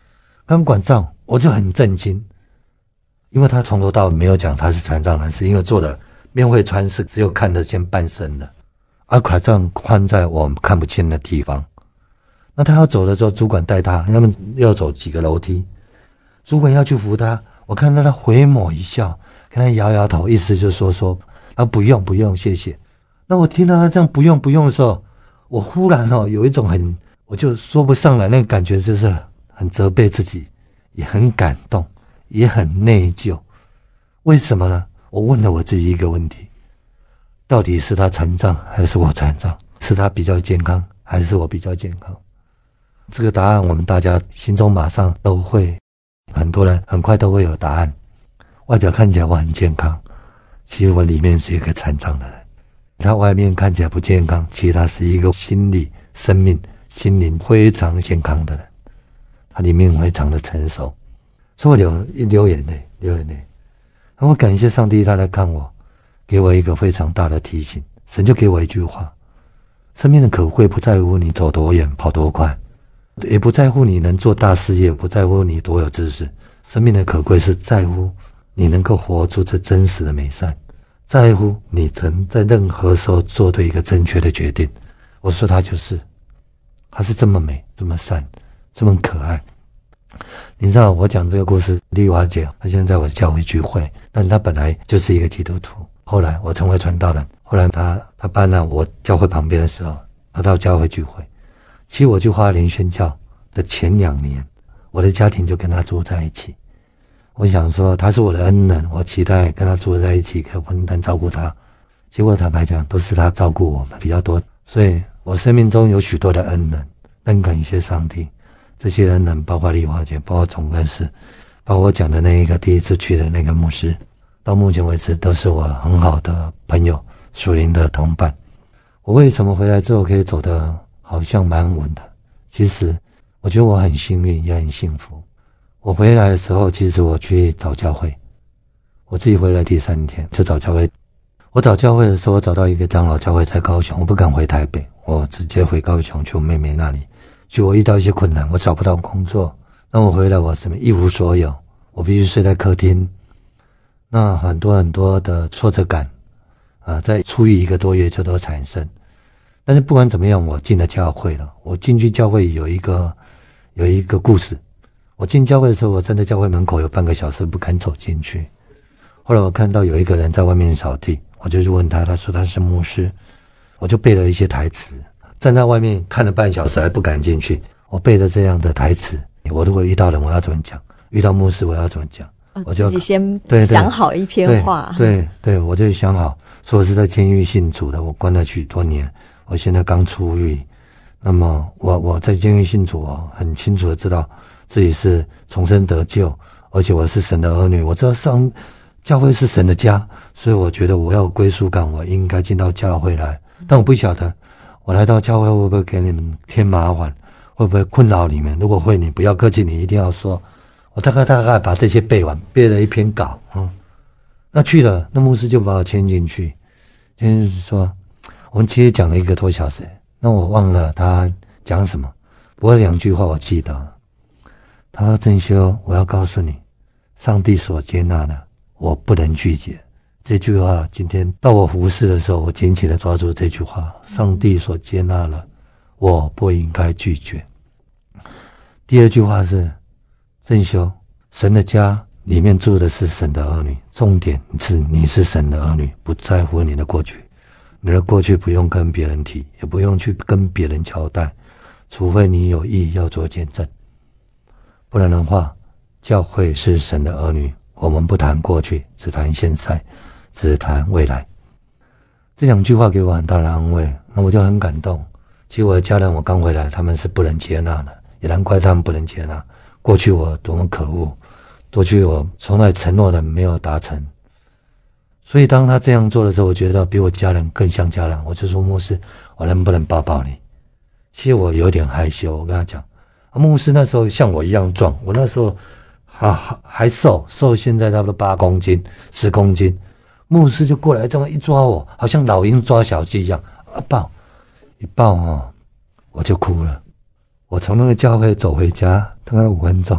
刚管账我就很震惊，因为他从头到尾没有讲他是残障人士，因为做的面会穿是只有看得见半身的，而拐杖宽在我们看不清的地方。那他要走的时候，主管带他们要走几个楼梯，主管要去扶他，我看到他回眸一笑，跟他摇摇头，意思就是说不用谢谢。那我听到他这样不用的时候，我忽然有一种我就说不上来那个感觉，就是很责备自己，也很感动，也很内疚。为什么呢？我问了我自己一个问题，到底是他残障还是我残障？是他比较健康还是我比较健康？这个答案我们大家心中马上都会，很多人很快都会有答案。外表看起来我很健康，其实我里面是一个残障的人。他外面看起来不健康，其实他是一个心理生命心灵非常健康的人，他里面非常的成熟。所以我流眼泪。然后感谢上帝，他来看我，给我一个非常大的提醒。神就给我一句话，生命的可贵不在乎你走多远跑多快，也不在乎你能做大事业，不在乎你多有知识，生命的可贵是在乎你能够活出这真实的美善，在乎你曾在任何时候做对一个正确的决定。我说他是这么美，这么善，这么可爱。你知道我讲这个故事，丽华姐她现在在我的教会聚会，但她本来就是一个基督徒，后来我成为传道人，后来她搬到我教会旁边的时候，她到教会聚会。其实我去花莲宣教的前2年，我的家庭就跟她住在一起。我想说她是我的恩人，我期待跟她住在一起，可以分担照顾她。结果坦白讲，都是她照顾我们比较多，所以我生命中有许多的恩人，但感谢上帝，这些恩人包括丽华姐，包括总干事，包括我讲的那一个第一次去的那个牧师，到目前为止都是我很好的朋友，属灵的同伴。我为什么回来之后可以走得好像蛮稳的？其实我觉得我很幸运，也很幸福。我回来的时候，其实我去找教会，我自己回来第3天就找教会。我找教会的时候，我找到一个长老教会在高雄，我不敢回台北，我直接回高雄去我妹妹那里。就我遇到一些困难，我找不到工作，那我回来我什么一无所有，我必须睡在客厅。那很多的挫折感在初一1个多月就都产生。但是不管怎么样，我进了教会了。我进去教会有一个故事。我进教会的时候，我站在教会门口有半个小时不敢走进去。后来我看到有一个人在外面扫地，我就去问他，他说他是牧师，我就背了一些台词，站在外面看了半小时还不敢进去。我背了这样的台词，我如果遇到人我要怎么讲，遇到牧师我要怎么讲，我就自己先想好一篇话。 对，我就想好，说我是在监狱信主的，我关了许多年，我现在刚出狱。那么我在监狱信主，我很清楚的知道自己是重生得救，而且我是神的儿女，我知道教会是神的家，所以我觉得我要有归属感，我应该进到教会来。但我不晓得我来到教会会不会给你们添麻烦，会不会困扰你们。如果会，你不要客气，你一定要说。我大概把这些背完，背了一篇稿那去了，那牧师就把我牵进去，就是说我们其实讲了1个多小时，那我忘了他讲什么，不过2句话我记得了。他说：正修，我要告诉你，上帝所接纳的我不能拒绝。这句话今天到我服侍的时候，我紧紧的抓住这句话，上帝所接纳了我不应该拒绝。第2句话是，正修，神的家里面住的是神的儿女，重点是你是神的儿女，不在乎你的过去，你的过去不用跟别人提，也不用去跟别人交代，除非你有意要做见证，不然的话，教会是神的儿女，我们不谈过去，只谈现在，只谈未来。这2句话给我很大的安慰，那我就很感动。其实我的家人，我刚回来，他们是不能接纳的，也难怪他们不能接纳。过去我多么可恶，过去我从来承诺的没有达成。所以当他这样做的时候，我觉得比我家人更像家人。我就说，牧师，我能不能抱抱你？其实我有点害羞，我跟他讲，牧师那时候像我一样壮，我那时候还瘦，现在差不多8公斤、10公斤。牧师就过来这么一抓我，好像老鹰抓小鸡一样，一抱我就哭了。我从那个教会走回家，大概5分钟，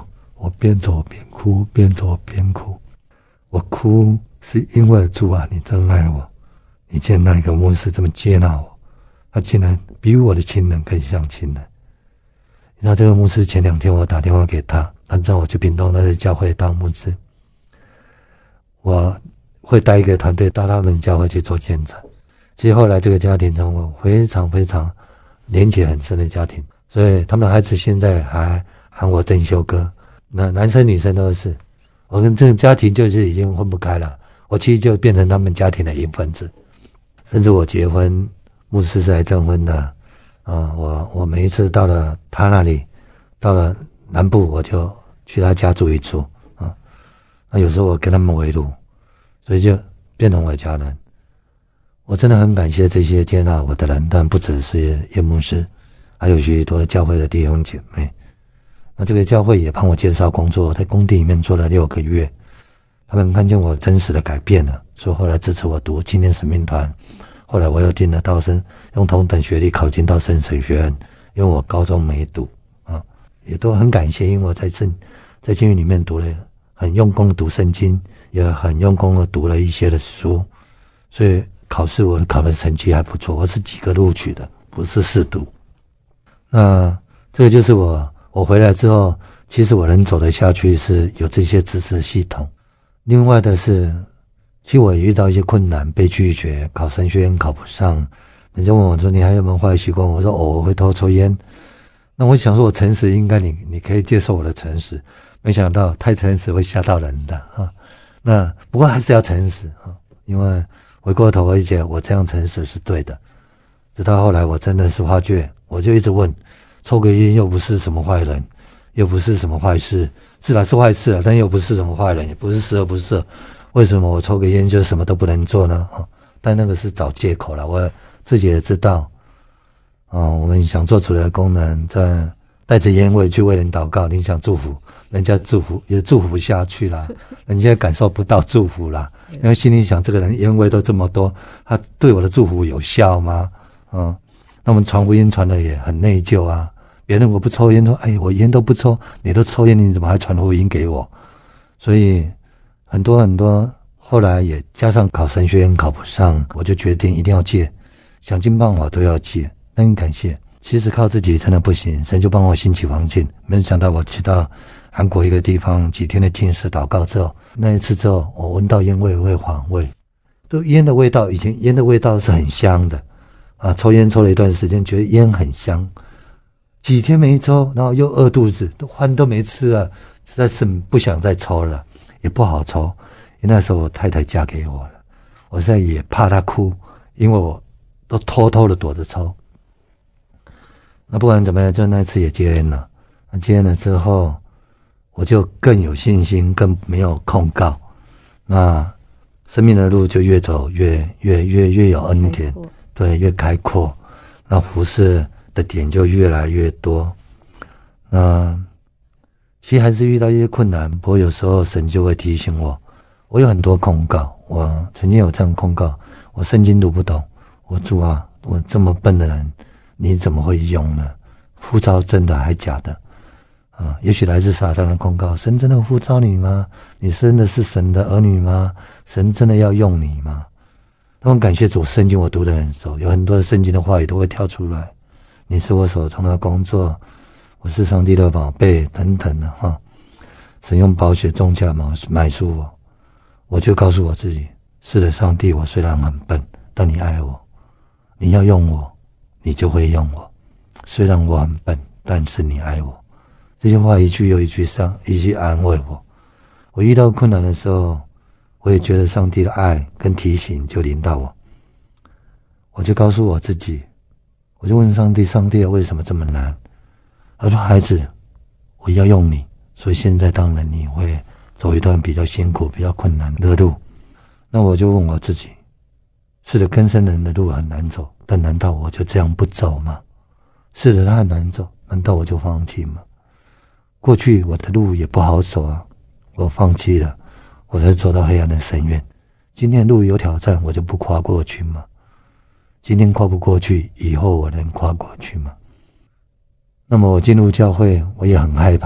我边走边哭，边走边哭。我哭是因为主啊，你真爱我，你见那个牧师这么接纳我，他竟然比我的亲人更像亲人。你知道这个牧师前2天我打电话给他，他知道我去屏东，他在教会当牧师，我会带一个团队到他们教会去做见证。其实后来这个家庭成为非常非常连结很深的家庭，所以他们的孩子现在还喊我正修哥，那男生女生都是。我跟这个家庭就是已经分不开了，我其实就变成他们家庭的一份子。甚至我结婚，牧师是来证婚的，我每一次到了他那里，到了南部我就去他家住一住啊。那有时候我跟他们围炉，所以就变成我的家人。我真的很感谢这些接纳我的人，但不只是叶牧师，还有许多教会的弟兄姐妹。那这个教会也帮我介绍工作，在工地里面做了6个月，他们看见我真实的改变了，所以后来支持我读青年使命团。后来我又进了道生，用同等学历考进道生神学院，因为我高中没读啊，也都很感谢，因为我在监狱里面读了，很用功的读圣经，也很用功的读了一些的书，所以考试我考的成绩还不错，我是几个录取的，不是4读。那这个就是我回来之后，其实我能走得下去是有这些支持系统。另外的是，其实我也遇到一些困难，被拒绝，考神学院考不上。人家问我说你还有没有坏习惯，我说我会偷抽烟。那我想说我诚实，应该你可以接受我的诚实，没想到太诚实会吓到人的啊。那不过还是要诚实啊，因为回过头而且我这样诚实是对的。直到后来我真的是发觉，我就一直问，抽个烟又不是什么坏人，又不是什么坏事，是啦是坏事啦，但又不是什么坏人，也不是十恶不赦，为什么我抽个烟就什么都不能做呢？但那个是找借口啦，我自己也知道我们想做主的功能，在带着烟味去为人祷告，你想祝福人家，祝福也祝福不下去啦，人家感受不到祝福啦，因为心里想这个人烟味都这么多，他对我的祝福有效吗？那我们传福音传的也很内疚啊，别人我不抽烟说，哎，我烟都不抽，你都抽烟，你怎么还传福音给我？所以很多后来也加上考神学院考不上，我就决定一定要戒，想尽办法都要戒。但很感谢，其实靠自己真的不行，神就帮我兴起环境。没想到我去到韩国一个地方几天的禁食祷告之后，那一次之后我闻到烟味会反胃，都烟的味道，以前烟的味道是很香的啊，抽烟抽了一段时间觉得烟很香，几天没抽，然后又饿肚子，饭都没吃了，实在是不想再抽了，也不好抽。因为那时候我太太嫁给我了，我现在也怕她哭，因为我都偷偷的躲着抽。那不管怎么样，就那次也戒烟了。那戒烟了之后，我就更有信心，更没有控告。那生命的路就越走越有恩典，对，越开阔。那服侍的点就越来越多。那其实还是遇到一些困难，不过有时候神就会提醒我。我有很多控告，我曾经有这样控告，我圣经读不懂，我主啊，我这么笨的人，你怎么会用呢？呼召真的还假的？也许来自撒旦的控告，神真的呼召你吗？你真的是神的儿女吗？神真的要用你吗？那么感谢主，圣经我读得很熟，有很多的圣经的话语都会跳出来。你是我手中的工作，我是上帝的宝贝等等的哈。神用宝血重价买赎我。我就告诉我自己，是的，上帝，我虽然很笨，但你爱我，你要用我，你就会用我。虽然我很笨，但是你爱我。这些话一句又一句一句安慰我。我遇到困难的时候，我也觉得上帝的爱跟提醒就临到我。我就告诉我自己，我就问上帝，上帝为什么这么难？他说，孩子，我要用你，所以现在当然你会走一段比较辛苦比较困难的路。那我就问我自己，是的，更生人的路很难走，但难道我就这样不走吗？是的，他很难走，难道我就放弃吗？过去我的路也不好走啊，我放弃了，我才走到黑暗的深渊。今天路有挑战，我就不跨过去吗？今天跨不过去，以后我能跨过去吗？那么我进入教会，我也很害怕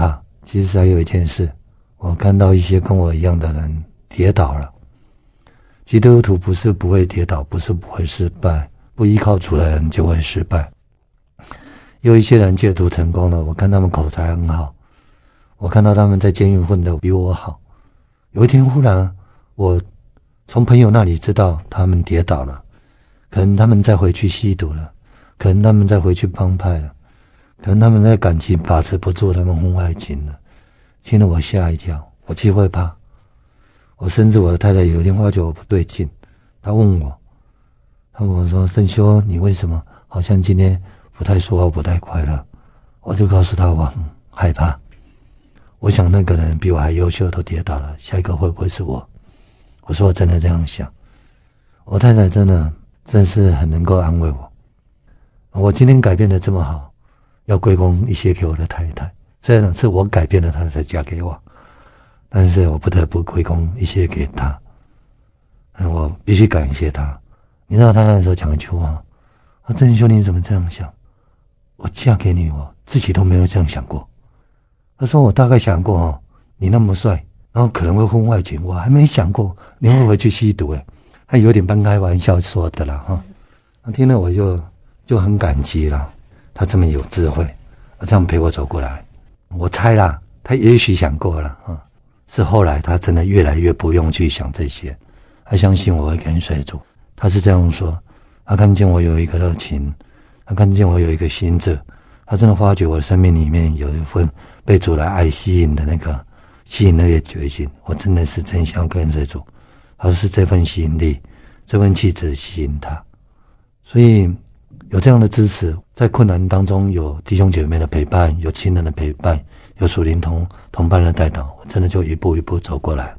其实还有一件事，我看到一些跟我一样的人跌倒了。基督徒不是不会跌倒，不是不会失败，不依靠主的人就会失败。有一些人戒毒成功了，我看他们口才很好，我看到他们在监狱混得比我好。有一天忽然我从朋友那里知道他们跌倒了，可能他们再回去吸毒了，可能他们再回去帮派了，可能他们在感情把持不住，他们婚外情了。听了我吓一跳，我气会怕。我甚至我的太太有一天发觉我不对劲，她问我，她问我说：“圣修，你为什么好像今天不太说话，不太快乐？”我就告诉她我很害怕，我想那个人比我还优秀都跌倒了，下一个会不会是我？我说我真的这样想。我太太真是很能够安慰我。我今天改变得这么好，要归功一些给我的太太，虽然是我改变了她才嫁给我，但是我不得不归功一些给她。我必须感谢她。你知道她那时候讲一句话，郑兄你怎么这样想？我嫁给你，我自己都没有这样想过。她说我大概想过你那么帅，然后可能会婚外情，我还没想过你会不会去吸毒。她有点半开玩笑说的啦哈。听了我就很感激啦，她这么有智慧，这样陪我走过来。我猜啦，她也许想过了是后来她真的越来越不用去想这些，她相信我会跟随主。她是这样说，她看见我有一个热情，她看见我有一个心智，她真的发觉我的生命里面有一份被主的爱吸引的那个决心，我真的是真想跟随主。而是这份吸引力，这份气质吸引她。所以有这样的支持，在困难当中有弟兄姐妹的陪伴，有亲人的陪伴，有属灵同伴的带导，我真的就一步一步走过来。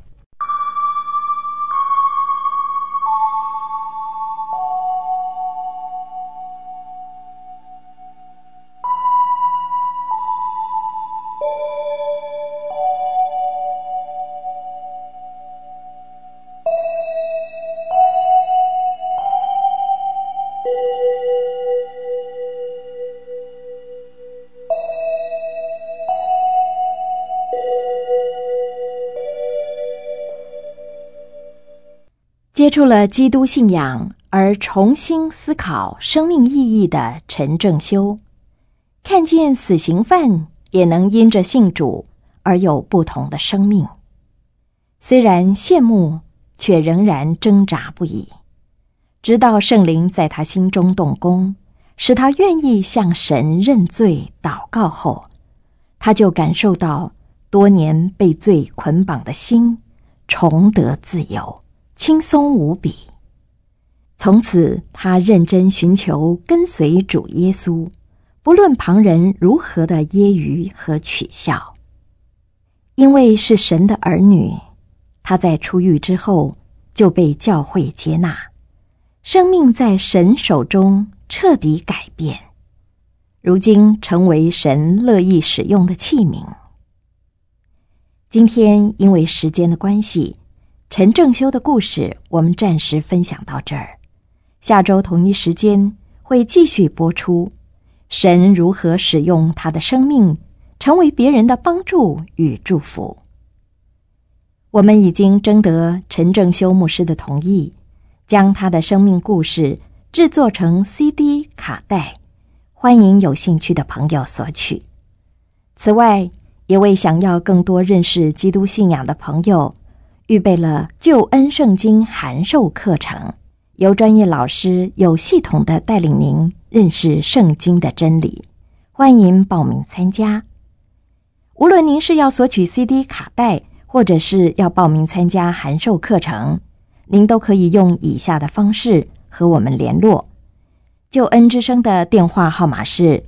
接触了基督信仰而重新思考生命意义的陈正修，看见死刑犯也能因着信主而有不同的生命，虽然羡慕，却仍然挣扎不已。直到圣灵在他心中动工，使他愿意向神认罪祷告后，他就感受到多年被罪捆绑的心重得自由，轻松无比。从此他认真寻求跟随主耶稣，不论旁人如何的揶揄和取笑。因为是神的儿女，他在出狱之后就被教会接纳，生命在神手中彻底改变，如今成为神乐意使用的器皿。今天因为时间的关系，陈正修的故事我们暂时分享到这儿，下周同一时间会继续播出神如何使用他的生命成为别人的帮助与祝福。我们已经征得陈正修牧师的同意，将他的生命故事制作成 CD 卡带，欢迎有兴趣的朋友索取。此外，也为想要更多认识基督信仰的朋友预备了救恩圣经函授课程，由专业老师有系统的带领您认识圣经的真理，欢迎报名参加。无论您是要索取 CD 卡带，或者是要报名参加函授课程，您都可以用以下的方式和我们联络。救恩之声的电话号码是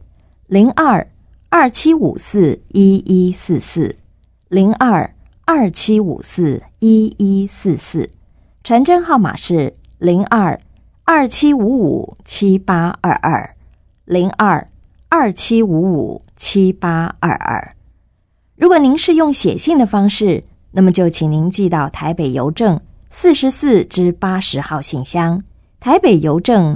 02-2754-1144 02-2754-1144，传真号码是02-2755-7822 02-2755-7822。如果您是用写信的方式，那么就请您寄到台北邮政44-80号信箱，台北邮政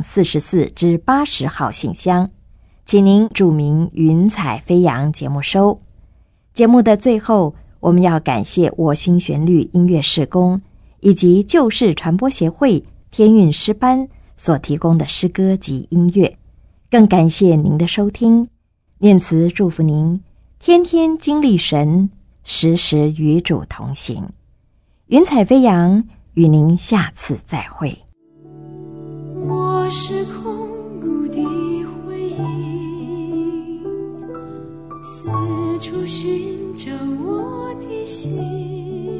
44-80号信箱，请您注明云彩飞扬节目收。 节目的最后，我们要感谢我心旋律音乐事工以及旧市传播协会天韵诗班所提供的诗歌及音乐，更感谢您的收听。念慈祝福您天天经历神，时时与主同行。云彩飞扬，与您下次再会。 我是空谷的回忆，四处寻找我的心，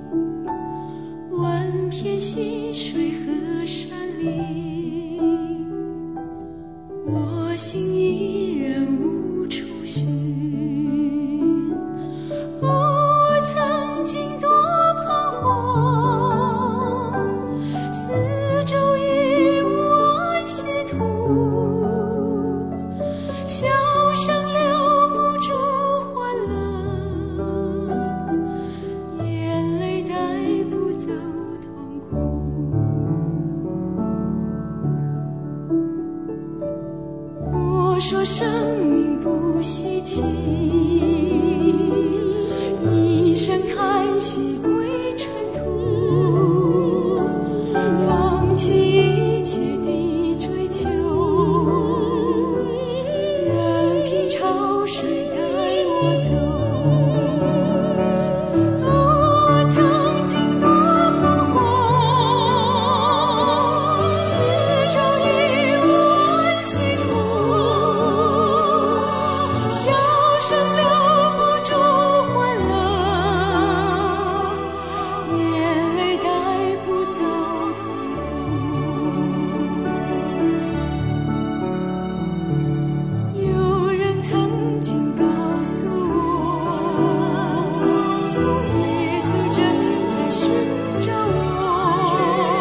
万片溪水和山林，我心依然无处寻。我曾经多彷徨，四周已无安息土，笑声留不住欢乐，眼泪带不走痛苦。我说生命不稀奇，一声叹息归尘土，放弃一切的追求，任凭潮水带我走。我曾经多彷徨，四周已无安息土，笑声留不住欢乐，眼泪带不走痛苦。有人曾经告诉我，耶稣正在寻找我，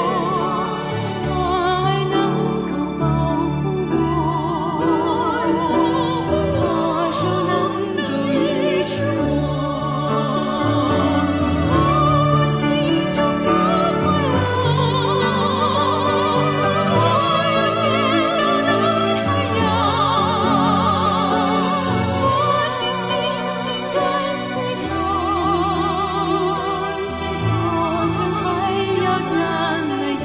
他爱能够保护我，他手能够医治我。我心中多快乐，我又见到那太阳，我心紧紧跟随他，我将还要赞美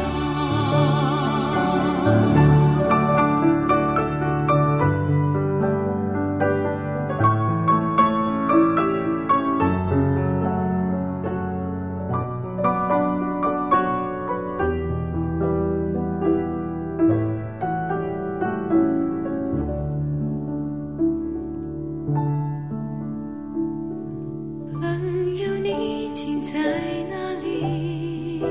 朋友，你竟在哪里？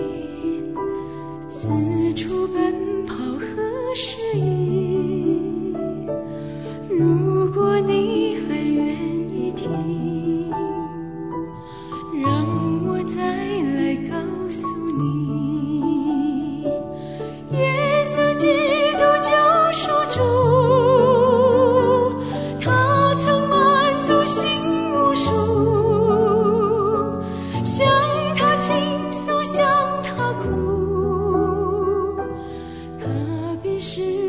四处奔跑何时已？如果你还愿意听，让我再来告诉你，耶稣基督救赎主，他曾满足心无数，向他倾诉，向他哭，他必是